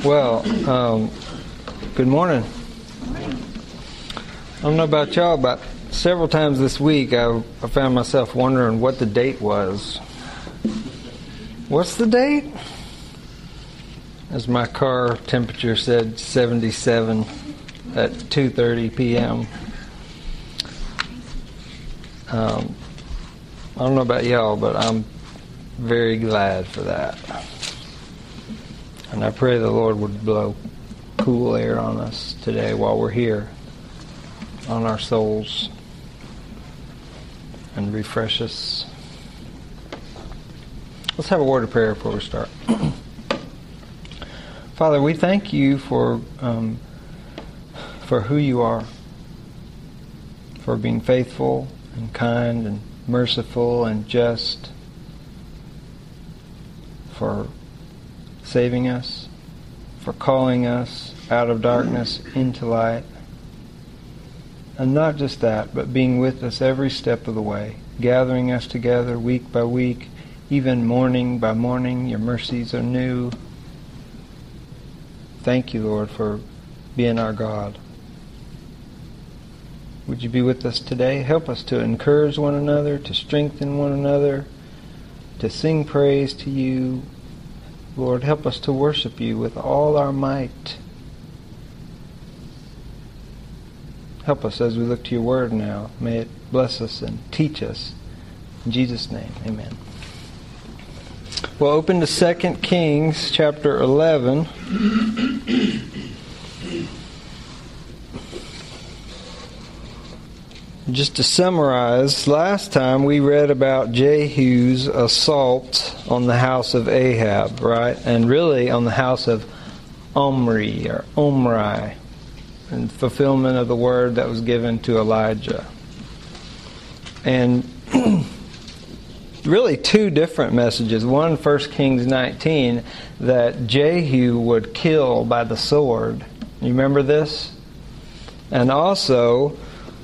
Well, good morning. I don't know about y'all, but several times this week I found myself wondering what the date was. What's the date? As my car temperature said, 77 at 2:30 p.m. I don't know about y'all, but I'm very glad for that. And I pray the Lord would blow cool air on us today while we're here, on our souls, and refresh us. Let's have a word of prayer before we start. Father, we thank you for who you are, for being faithful and kind and merciful and just, for saving us, for calling us out of darkness into light. And not just that, but being with us every step of the way, gathering us together week by week, even morning by morning. Your mercies are new. Thank you, Lord, for being our God. Would you be with us today? Help us to encourage one another, to strengthen one another, to sing praise to you. Lord, help us to worship you with all our might. Help us as we look to your word now. May it bless us and teach us. In Jesus' name, amen. Well, open to 2 Kings chapter 11. Just to summarize, last time we read about Jehu's assault on the house of Ahab, right? And really on the house of Omri, or Omri, in fulfillment of the word that was given to Elijah. And really two different messages. One, 1 Kings 19, that Jehu would kill by the sword. You remember this? And also,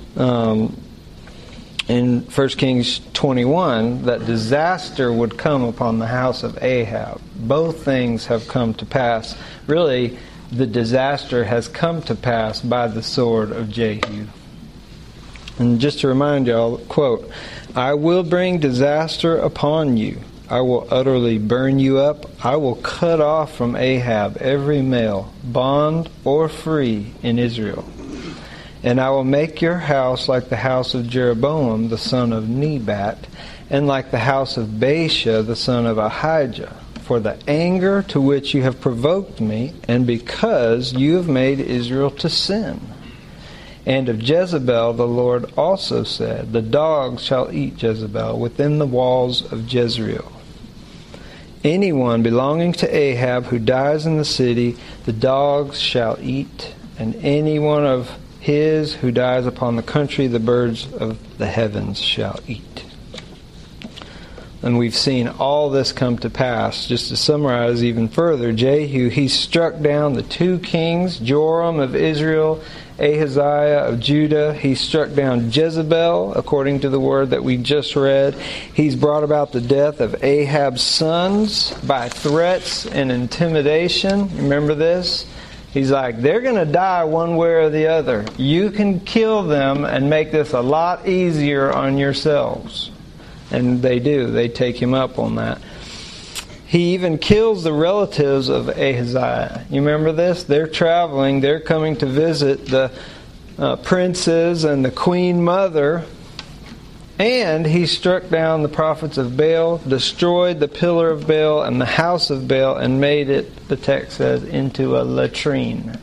in 1 Kings 21, that disaster would come upon the house of Ahab. Both things have come to pass. Really, the disaster has come to pass by the sword of Jehu. And just to remind y'all, quote, "I will bring disaster upon you. I will utterly burn you up. I will cut off from Ahab every male, bond or free, in Israel. And I will make your house like the house of Jeroboam, the son of Nebat, and like the house of Baasha, the son of Ahijah, for the anger to which you have provoked me, and because you have made Israel to sin. And of Jezebel the Lord also said, the dogs shall eat Jezebel within the walls of Jezreel. Anyone belonging to Ahab who dies in the city, the dogs shall eat, and any one of his who dies upon the country, the birds of the heavens shall eat." And we've seen all this come to pass. Just to summarize even further, Jehu, he struck down the two kings, Joram of Israel, Ahaziah of Judah. He struck down Jezebel, according to the word that we just read. He's brought about the death of Ahab's sons by threats and intimidation. Remember this? He's like, they're going to die one way or the other. You can kill them and make this a lot easier on yourselves. And they do. They take him up on that. He even kills the relatives of Ahaziah. You remember this? They're traveling. They're coming to visit the princes and the queen mother. And he struck down the prophets of Baal, destroyed the pillar of Baal and the house of Baal, and made it, the text says, into a latrine.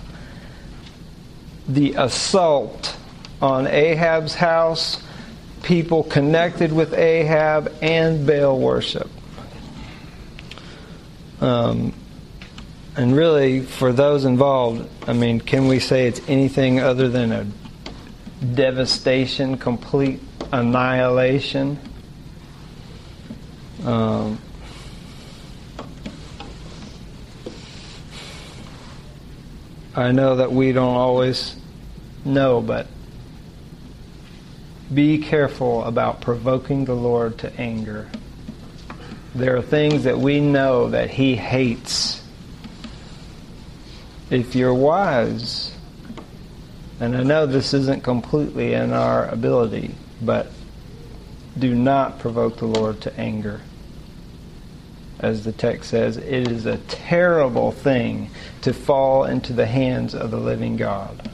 The assault on Ahab's house, people connected with Ahab, and Baal worship. And really, for those involved, I mean, can we say it's anything other than a devastation, complete annihilation? I know that we don't always know, but be careful about provoking the Lord to anger. There are things that we know that He hates. if you're wise, and I know this isn't completely in our ability, but do not provoke the Lord to anger. As the text says, it is a terrible thing to fall into the hands of the living God.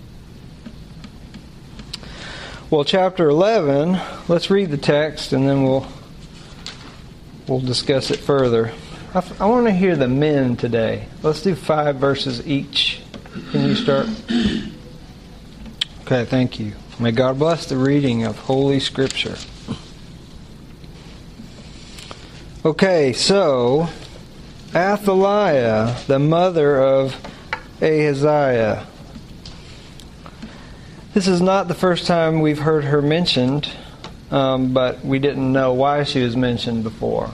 Well, chapter 11, let's read the text and then we'll discuss it further. I want to hear the men today. Let's do 5 verses each. Can you start? Okay, thank you. May God bless the reading of Holy Scripture. Okay, so Athaliah, the mother of Ahaziah. This is not the first time we've heard her mentioned, but we didn't know why she was mentioned before.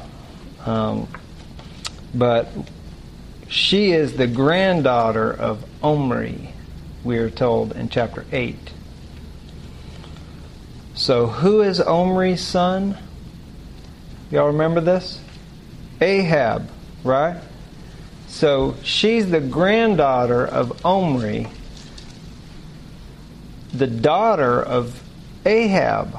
But she is the granddaughter of Omri, we are told in chapter 8. So who is Omri's son? Y'all remember this? Ahab, right? So she's the granddaughter of Omri, the daughter of Ahab.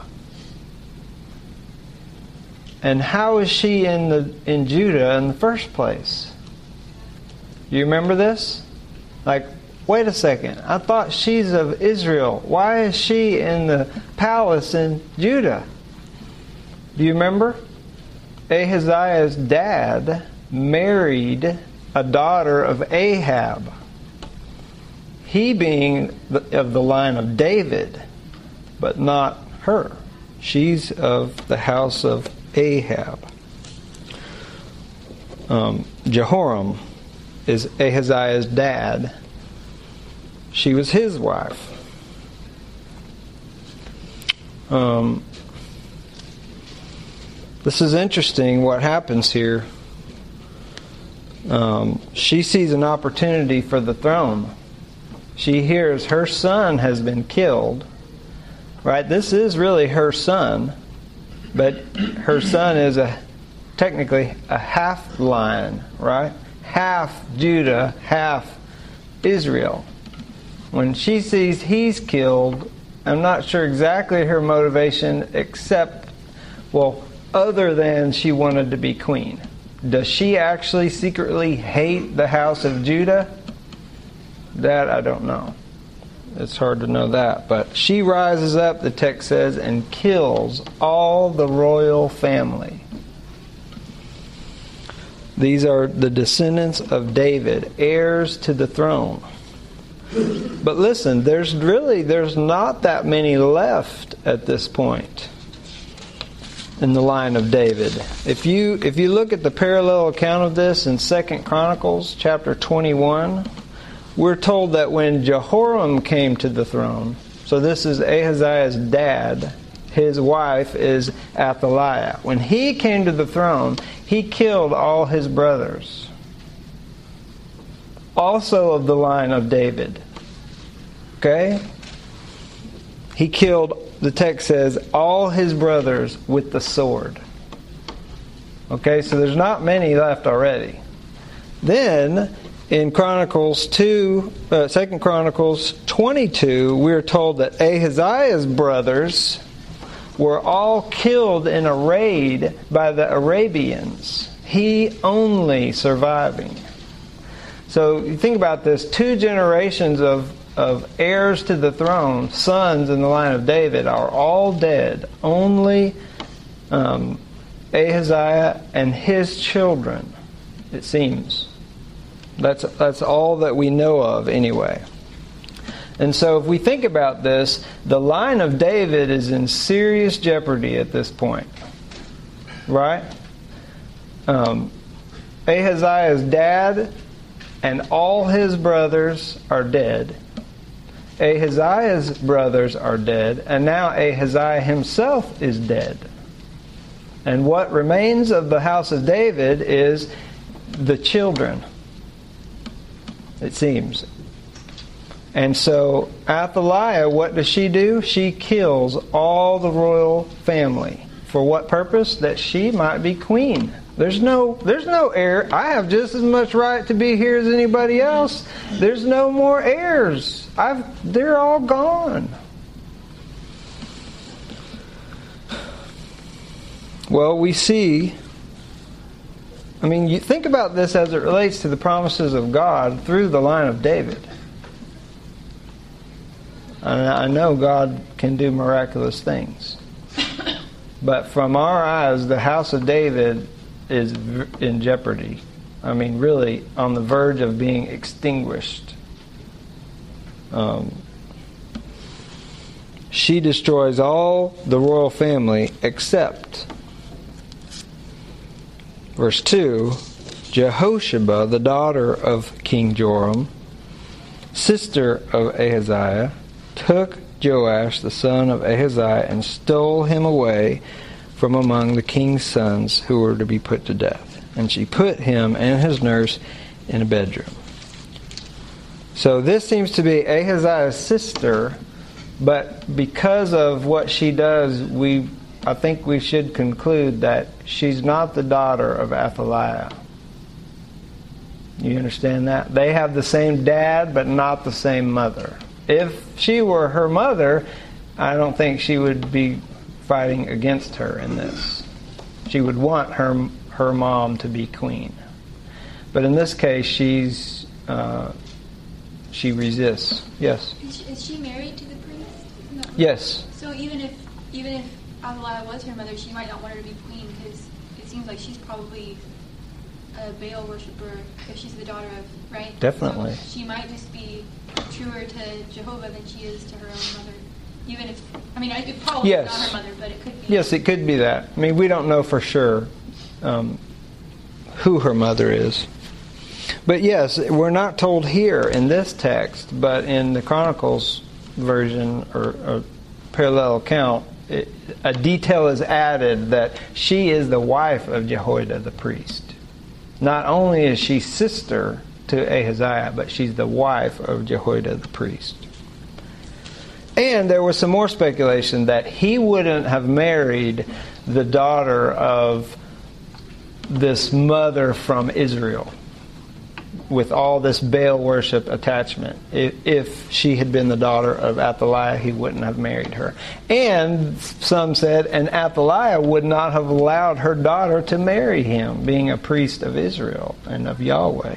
And how is she in Judah in the first place? You remember this? Like, wait a second. I thought she's of Israel. Why is she in the palace in Judah? Do you remember? Ahaziah's dad married a daughter of Ahab. He being of the line of David, but not her. She's of the house of Ahab. Jehoram is Ahaziah's dad. She was his wife. This is interesting what happens here. She sees an opportunity for the throne. She hears her son has been killed. Right? This is really her son. But her son is technically a half line, right? Half Judah, half Israel. When she sees he's killed, I'm not sure exactly her motivation, except, other than she wanted to be queen. Does she actually secretly hate the house of Judah? That I don't know. It's hard to know that. But she rises up, the text says, and kills all the royal family. These are the descendants of David, heirs to the throne. But listen, there's not that many left at this point in the line of David. If you look at the parallel account of this in 2 Chronicles chapter 21, we're told that when Jehoram came to the throne, so this is Ahaziah's dad, his wife is Athaliah. When he came to the throne, he killed all his brothers, also of the line of David. Okay? He killed, the text says, all his brothers with the sword. Okay, so there's not many left already. Then, in Chronicles 2 Chronicles 22, we're told that Ahaziah's brothers were all killed in a raid by the Arabians. He only surviving. So you think about this, 2 generations of heirs to the throne, sons in the line of David, are all dead. Only Ahaziah and his children, it seems. That's all that we know of anyway. And so if we think about this, the line of David is in serious jeopardy at this point. Right? Ahaziah's dad and all his brothers are dead. Ahaziah's brothers are dead, and now Ahaziah himself is dead. And what remains of the house of David is the children, it seems. And so Athaliah, what does she do? She kills all the royal family. For what purpose? That she might be queen. There's no heir. I have just as much right to be here as anybody else. There's no more heirs. They're all gone. Well, we see, you think about this as it relates to the promises of God through the line of David. And I know God can do miraculous things. But from our eyes, the house of David is in jeopardy. Really on the verge of being extinguished. She destroys all the royal family except, verse 2, Jehosheba, the daughter of King Joram, sister of Ahaziah, took Joash, the son of Ahaziah, and stole him away from among the king's sons who were to be put to death. And she put him and his nurse in a bedroom. So this seems to be Ahaziah's sister, but because of what she does, I think we should conclude that she's not the daughter of Athaliah. You understand that? They have the same dad, but not the same mother. If she were her mother, I don't think she would be fighting against her in this. She would want her mom to be queen. But in this case, she resists. Yes? Is she married to the priest? No. Yes. So even if Athaliah was her mother, she might not want her to be queen, because it seems like she's probably a Baal worshiper if she's the daughter of, right? Definitely. So she might just be truer to Jehovah than she is to her own mother. Even if, it probably yes. not her mother, but it could be. Yes, it could be that. We don't know for sure who her mother is. But yes, we're not told here in this text, but in the Chronicles version or parallel account, a detail is added that she is the wife of Jehoiada the priest. Not only is she sister to Ahaziah, but she's the wife of Jehoiada the priest. And there was some more speculation that he wouldn't have married the daughter of this mother from Israel with all this Baal worship attachment. If she had been the daughter of Athaliah, he wouldn't have married her. And some said, and Athaliah would not have allowed her daughter to marry him, being a priest of Israel and of Yahweh.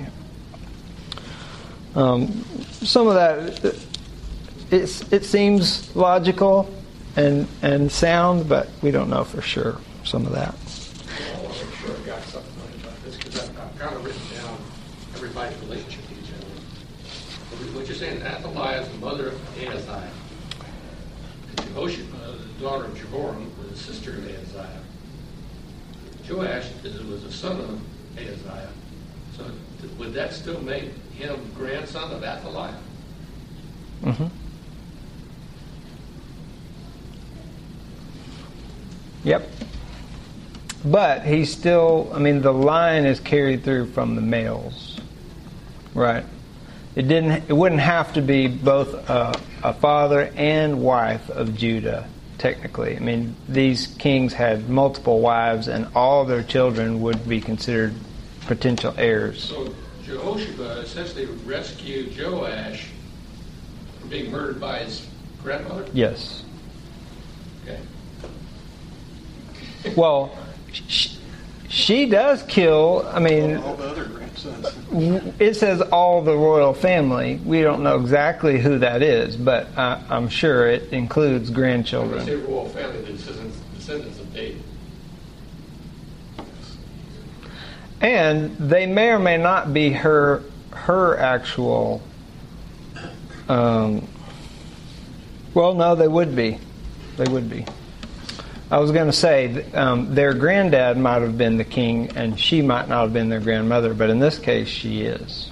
Some of that, it seems logical and sound, but we don't know for sure some of that. I'm sure I've got something about this, because I've kind of written down everybody's relationship to each other. What you're saying, Athaliah is the mother of Ahaziah. Jehosheba, the daughter of Jehoram, was the sister of Ahaziah. Joash was a son of Ahaziah. So would that still make him grandson of Athaliah? Mm-hmm. Yep. But he's still, the line is carried through from the males. Right. It wouldn't have to be both a father and wife of Judah, technically. These kings had multiple wives, and all their children would be considered potential heirs. So Jehosheba essentially rescued Joash from being murdered by his grandmother? Yes. Okay. Well, she does kill, all the other grandsons. It says all the royal family. We don't know exactly who that is, but I'm sure it includes grandchildren. When you say royal family, the descendants of David. And they may or may not be her actual... well, no, they would be. They would be. I was going to say, their granddad might have been the king, and she might not have been their grandmother, but in this case, she is.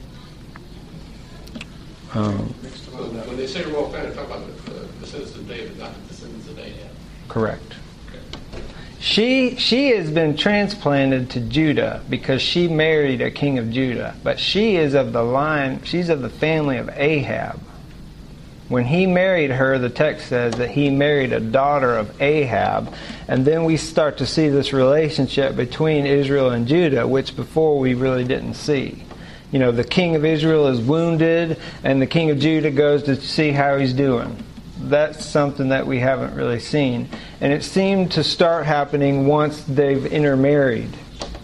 When they say royal family, they're talking about the descendants of David, not the descendants of Ahab. Correct. Okay. She has been transplanted to Judah because she married a king of Judah, but she is of the line, she's of the family of Ahab. When he married her, the text says that he married a daughter of Ahab. And then we start to see this relationship between Israel and Judah, which before we really didn't see. You know, the king of Israel is wounded, and the king of Judah goes to see how he's doing. That's something that we haven't really seen. And it seemed to start happening once they've intermarried.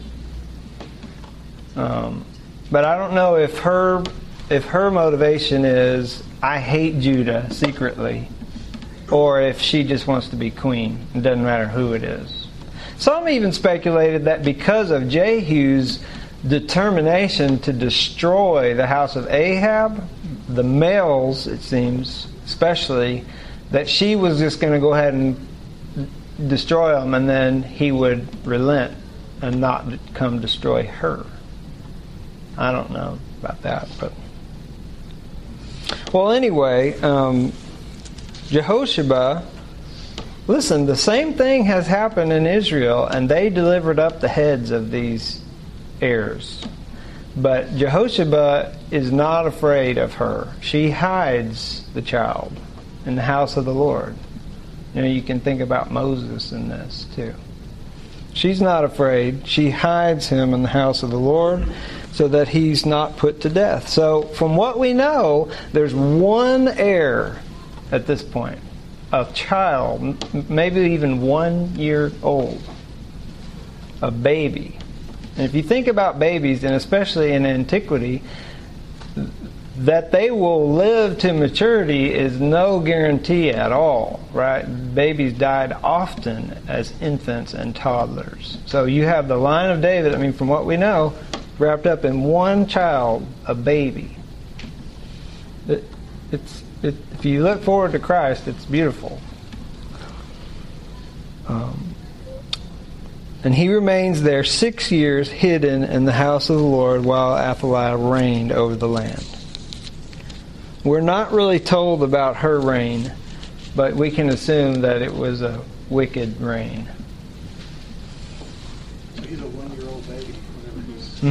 But I don't know if her motivation is, I hate Judah secretly, or if she just wants to be queen. It doesn't matter who it is. Some even speculated that because of Jehu's determination to destroy the house of Ahab, the males, it seems, especially, that she was just going to go ahead and destroy them, and then he would relent and not come destroy her. I don't know about that, but well, anyway, Jehoshaphat, listen, the same thing has happened in Israel, and they delivered up the heads of these heirs. But Jehoshaphat is not afraid of her. She hides the child in the house of the Lord. You know, you can think about Moses in this too. She's not afraid. She hides him in the house of the Lord so that he's not put to death. So from what we know, there's one heir at this point. A child, maybe even 1 year old. A baby. And if you think about babies, and especially in antiquity, that they will live to maturity is no guarantee at all, right? Babies died often as infants and toddlers. So you have the line of David, I mean, from what we know, wrapped up in one child, a baby. If you look forward to Christ, it's beautiful. And he remains there 6 years hidden in the house of the Lord while Athaliah reigned over the land. We're not really told about her reign, but we can assume that it was a wicked reign. So he's a 1-year-old baby, whatever he is.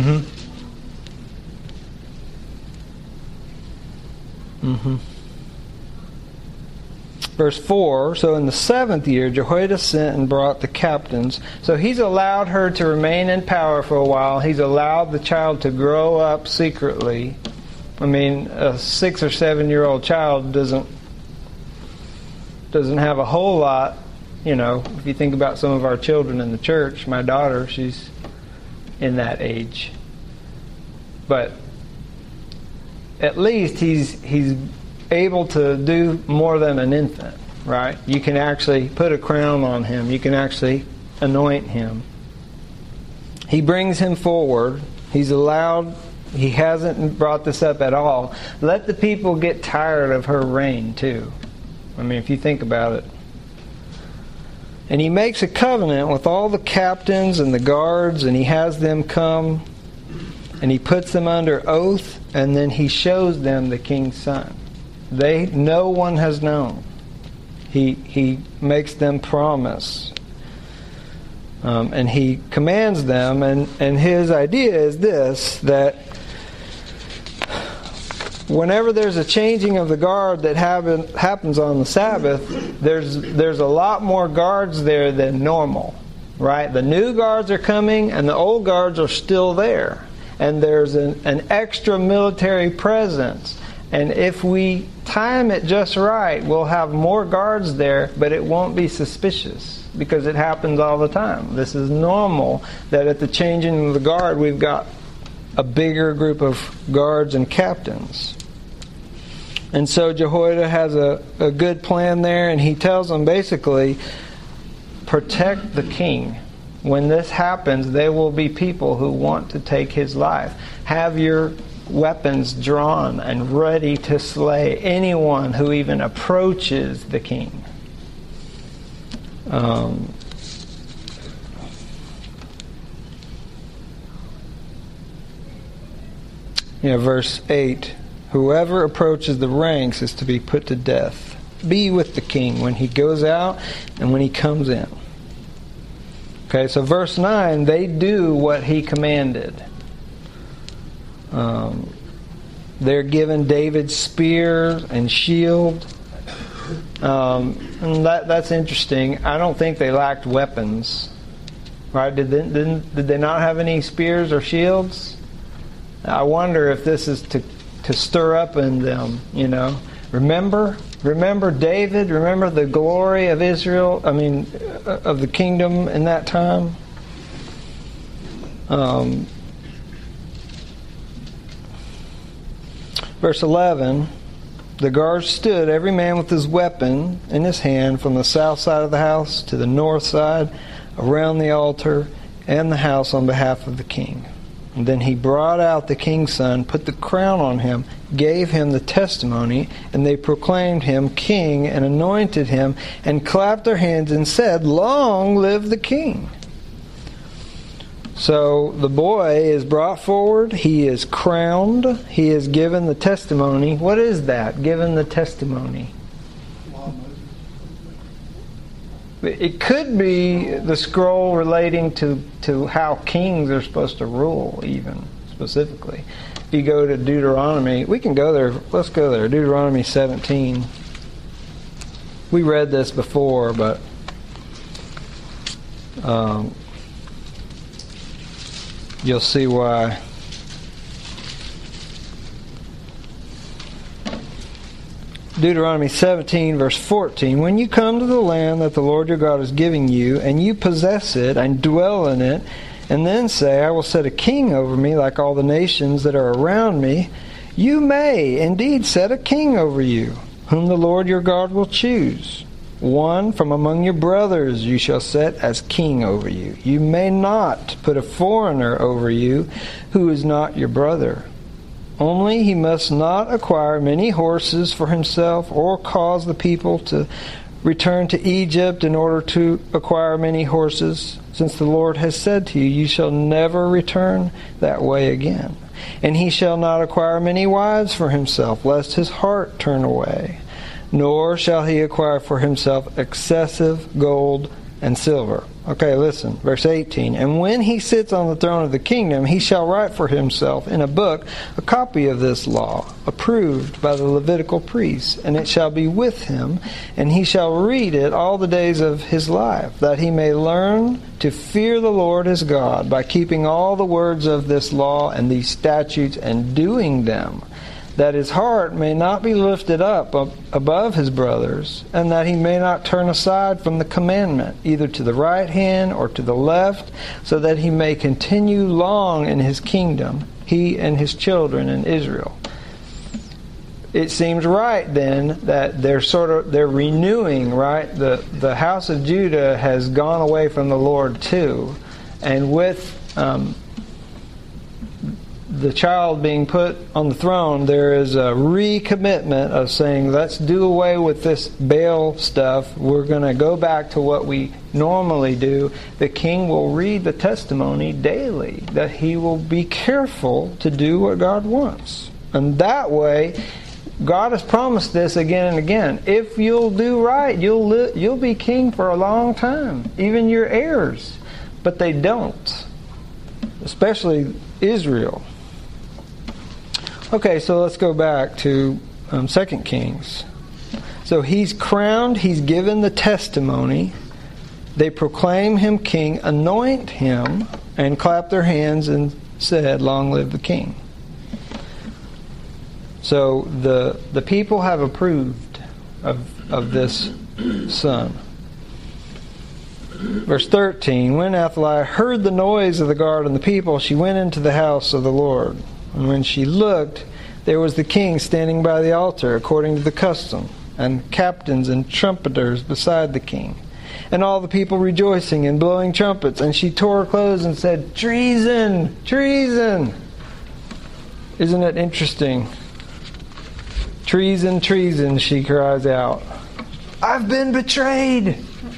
Verse 4, so in the 7th year, Jehoiada sent and brought the captains. So he's allowed her to remain in power for a while. He's allowed the child to grow up secretly. I mean, a 6 or 7 year old child doesn't have a whole lot, you know. If you think about some of our children in the church, my daughter, she's in that age. But at least he's able to do more than an infant, right? You can actually put a crown on him. You can actually anoint him. He brings him forward. He's allowed. He hasn't brought this up at all. Let the people get tired of her reign too. I mean, if you think about it. And he makes a covenant with all the captains and the guards, and he has them come, and he puts them under oath, and then he shows them the king's son. No one has known. He makes them promise. And he commands them, and his idea is this, that whenever there's a changing of the guard that happens on the Sabbath, there's a lot more guards there than normal, right? The new guards are coming, and the old guards are still there. And there's an extra military presence. And if we time it just right, we'll have more guards there, but it won't be suspicious because it happens all the time. This is normal that at the changing of the guard, we've got a bigger group of guards and captains. And so Jehoiada has a good plan there, and he tells them basically, protect the king. When this happens, there will be people who want to take his life. Have your weapons drawn and ready to slay anyone who even approaches the king. Verse 8, whoever approaches the ranks is to be put to death. Be with the king when he goes out and when he comes in. Okay, so verse 9, they do what he commanded. They're given David's spear and shield. And that's interesting. I don't think they lacked weapons. Right? Did they not have any spears or shields? I wonder if this is to stir up in them, Remember David? Remember the glory of Israel? Of the kingdom in that time? Verse 11, the guards stood, every man with his weapon in his hand, from the south side of the house to the north side, around the altar and the house on behalf of the king. And then he brought out the king's son, put the crown on him, gave him the testimony, and they proclaimed him king and anointed him and clapped their hands and said, "Long live the king." So the boy is brought forward, he is crowned, he is given the testimony. What is that? Given the testimony. It could be the scroll relating to how kings are supposed to rule, even, specifically. If you go to Deuteronomy, we can go there, let's go there, Deuteronomy 17. We read this before, but you'll see why. Deuteronomy 17, verse 14. When you come to the land that the Lord your God is giving you, and you possess it and dwell in it, and then say, "I will set a king over me like all the nations that are around me," you may indeed set a king over you, whom the Lord your God will choose. One from among your brothers you shall set as king over you. You may not put a foreigner over you who is not your brother. Only he must not acquire many horses for himself, or cause the people to return to Egypt in order to acquire many horses, since the Lord has said to you, "You shall never return that way again." And he shall not acquire many wives for himself, lest his heart turn away. Nor shall he acquire for himself excessive gold and silver. Okay, listen, verse 18. And when he sits on the throne of the kingdom, he shall write for himself in a book a copy of this law, approved by the Levitical priests, and it shall be with him, and he shall read it all the days of his life, that he may learn to fear the Lord his God by keeping all the words of this law and these statutes and doing them, that his heart may not be lifted up above his brothers, and that he may not turn aside from the commandment, either to the right hand or to the left, so that he may continue long in his kingdom, he and his children in Israel. It seems right then that they're renewing, right? The house of Judah has gone away from the Lord too, and with the child being put on the throne, there is a recommitment of saying, let's do away with this Baal stuff. We're going to go back to what we normally do. The king will read the testimony daily, that he will be careful to do what God wants. And that way, God has promised this again and again. If you'll do right, you'll be king for a long time, even your heirs. But they don't, especially Israel. Okay, so let's go back to 2 Kings. So he's crowned, he's given the testimony. They proclaim him king, anoint him, and clap their hands and said, "Long live the king." So the people have approved of this son. Verse 13, when Athaliah heard the noise of the guard and the people, she went into the house of the Lord. And when she looked, there was the king standing by the altar, according to the custom, and captains and trumpeters beside the king, and all the people rejoicing and blowing trumpets. And she tore her clothes and said, "Treason! Treason!" Isn't it interesting? "Treason, treason," she cries out. "I've been betrayed."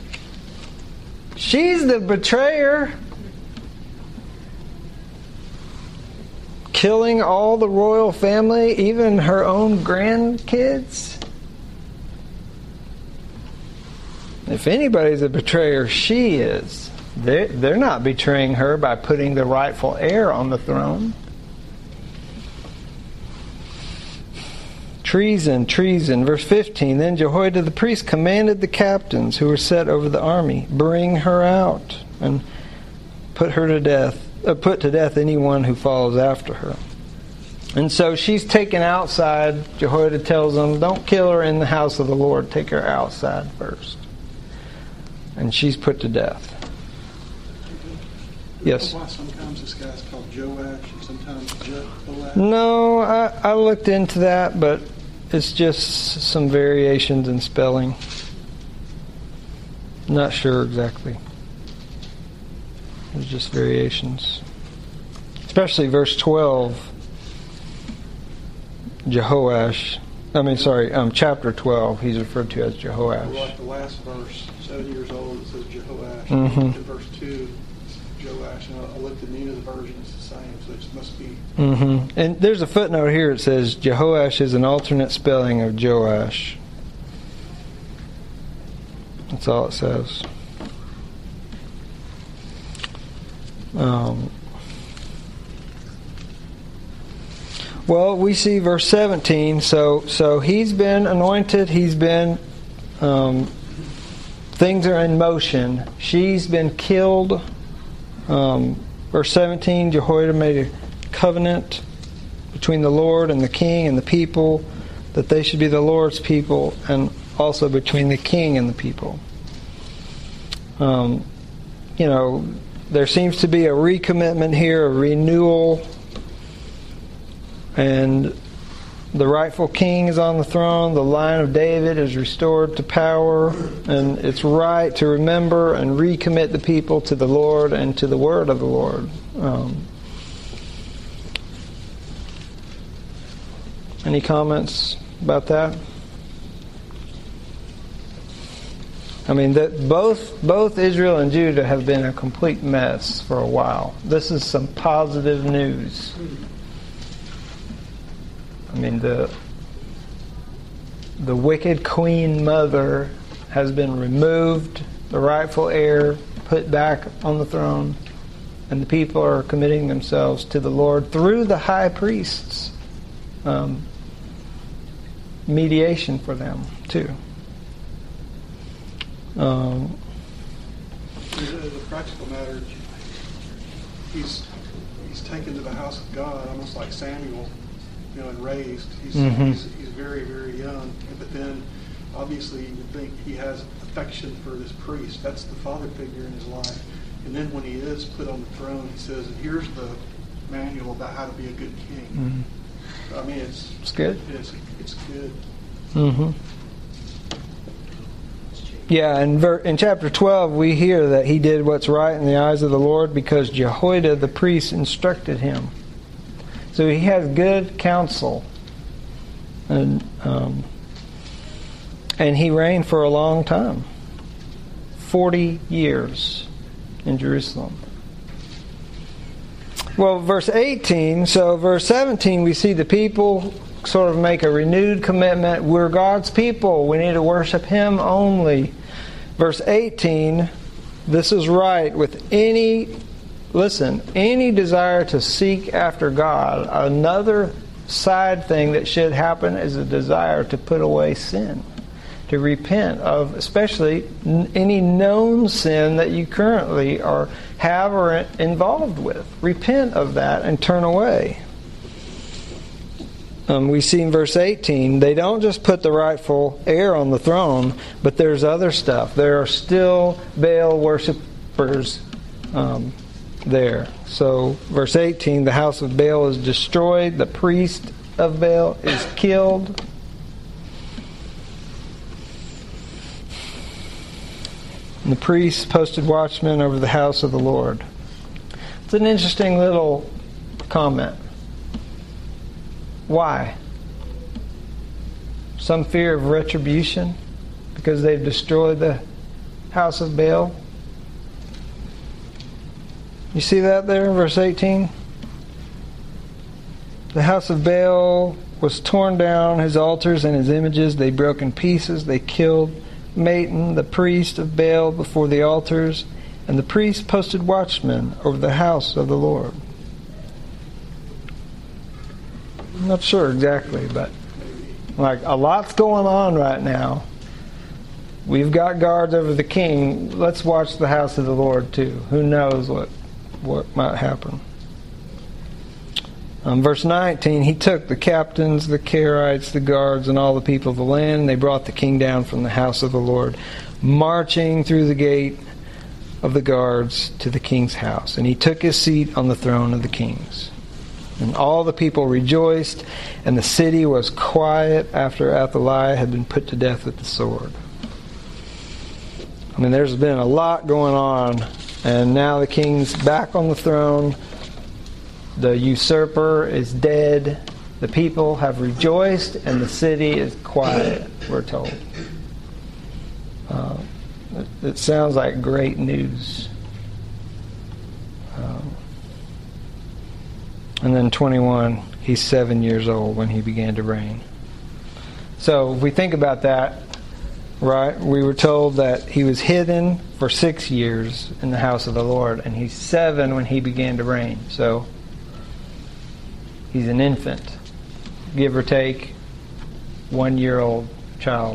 She's the betrayer. Killing all the royal family, even her own grandkids. If anybody's a betrayer, she is. They're not betraying her by putting the rightful heir on the throne. Treason, treason. Verse 15, then Jehoiada the priest commanded the captains who were set over the army, bring her out and put to death anyone who follows after her. And so she's taken outside. Jehoiada tells them, don't kill her in the house of the Lord. Take her outside first. And she's put to death. Yes? Why sometimes this guy's called Joash and sometimes Jehoash? No, I looked into that, but it's just some variations in spelling. Not sure exactly. There's just variations. Especially verse 12. Chapter 12, he's referred to as Jehoash. Like the last verse, 7 years old, it says Jehoash. Mm-hmm. In verse 2, it's Joash. And I looked at neither version, it's the same, so it must be. Mm-hmm. And there's a footnote here. It says Jehoash is an alternate spelling of Joash. That's all it says. Well, we see verse 17. So he's been anointed. He's been. Things are in motion. She's been killed. Verse 17. Jehoiada made a covenant between the Lord and the king and the people that they should be the Lord's people, and also between the king and the people. There seems to be a recommitment here, a renewal. And the rightful king is on the throne. The line of David is restored to power. And it's right to remember and recommit the people to the Lord and to the word of the Lord. Any comments about that? I mean, that both Israel and Judah have been a complete mess for a while. This is some positive news. I mean, the wicked queen mother has been removed, the rightful heir put back on the throne, and the people are committing themselves to the Lord through the high priest's mediation for them too. As a practical matter, he's taken to the house of God, almost like Samuel, and raised. He's very, very young. But then, obviously, you would think he has affection for this priest. That's the father figure in his life. And then when he is put on the throne, he says, here's the manual about how to be a good king. Mm-hmm. I mean, it's good. It's good. Mm-hmm. Yeah, in chapter 12, we hear that he did what's right in the eyes of the Lord because Jehoiada the priest instructed him. So he has good counsel. And he reigned for a long time. 40 years in Jerusalem. Well, verse 18, so verse 17, we see the people sort of make a renewed commitment. We're God's people. We need to worship Him only. Verse 18, this is right with any desire to seek after God. Another side thing that should happen is a desire to put away sin. To repent of especially any known sin that you currently have or involved with. Repent of that and turn away. We see in verse 18, they don't just put the rightful heir on the throne, but there's other stuff. There are still Baal worshippers there. So, verse 18, the house of Baal is destroyed. The priest of Baal is killed. And the priests posted watchmen over the house of the Lord. It's an interesting little comment. Why? Some fear of retribution because they've destroyed the house of Baal. You see that there in verse 18? The house of Baal was torn down, his altars and his images they broke in pieces. They killed Matan, the priest of Baal, before the altars, and the priest posted watchmen over the house of the Lord. I'm not sure exactly, but Like, a lot's going on right now. We've got guards over the king. Let's watch the house of the Lord too. Who knows what might happen. Verse 19, he took the captains, the Karaites, the guards, and all the people of the land. They brought the king down from the house of the Lord, marching through the gate of the guards to the king's house. And he took his seat on the throne of the kings. And all the people rejoiced, and the city was quiet after Athaliah had been put to death with the sword. I mean, there's been a lot going on, and now the king's back on the throne. The usurper is dead. The people have rejoiced, and the city is quiet, we're told. It sounds like great news. And then 21, he's 7 years old when he began to reign. So if we think about that, right, we were told that he was hidden for 6 years in the house of the Lord, and he's 7 when he began to reign. So he's an infant, give or take, 1-year-old child.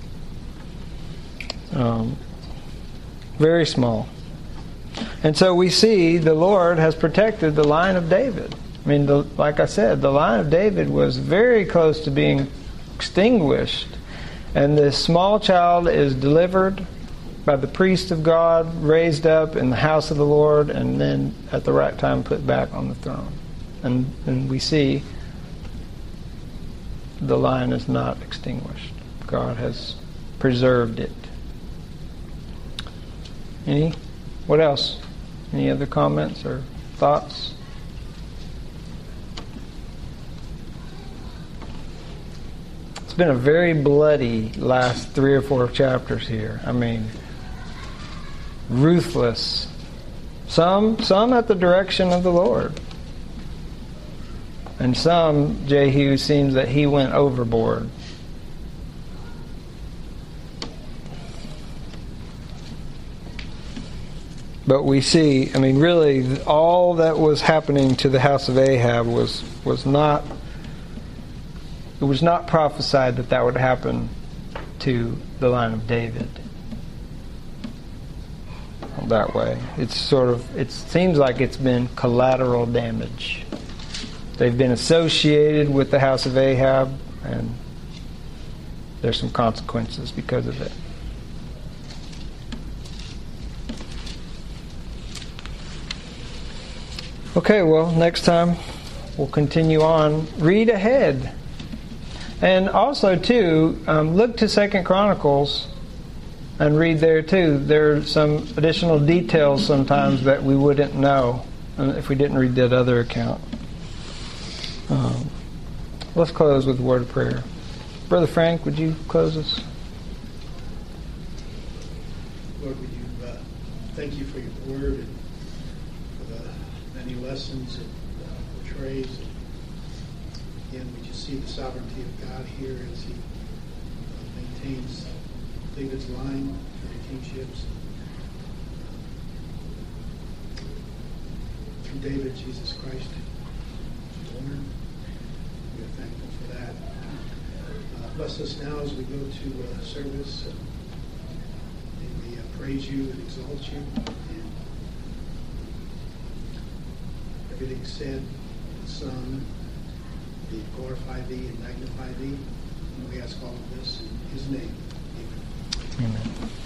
Very small. And so we see the Lord has protected the line of David. I mean, like I said, the line of David was very close to being extinguished. And this small child is delivered by the priest of God, raised up in the house of the Lord, and then at the right time put back on the throne. And we see the line is not extinguished. God has preserved it. What else? Any other comments or thoughts? It's been a very bloody last 3 or 4 chapters here. I mean, ruthless. Some at the direction of the Lord. And some, Jehu seems that he went overboard. But we see, I mean, really, all that was happening to the house of Ahab was not. It was not prophesied that would happen to the line of David. That way, it seems like it's been collateral damage. They've been associated with the house of Ahab, and there's some consequences because of it. Okay, well, next time we'll continue on. Read ahead. And also, too, look to 2 Chronicles and read there, too. There are some additional details sometimes that we wouldn't know if we didn't read that other account. Let's close with a word of prayer. Brother Frank, would you close us? Lord, would you thank you for your word and for the many lessons it portrays. Again, we just see the sovereignty of God here as he maintains David's line for the kingships. Through David, Jesus Christ, Lord. We are thankful for that. Bless us now as we go to service. May we praise you and exalt you. And everything said and sung, we glorify thee and magnify thee. And we ask all of this in his name. Amen. Amen.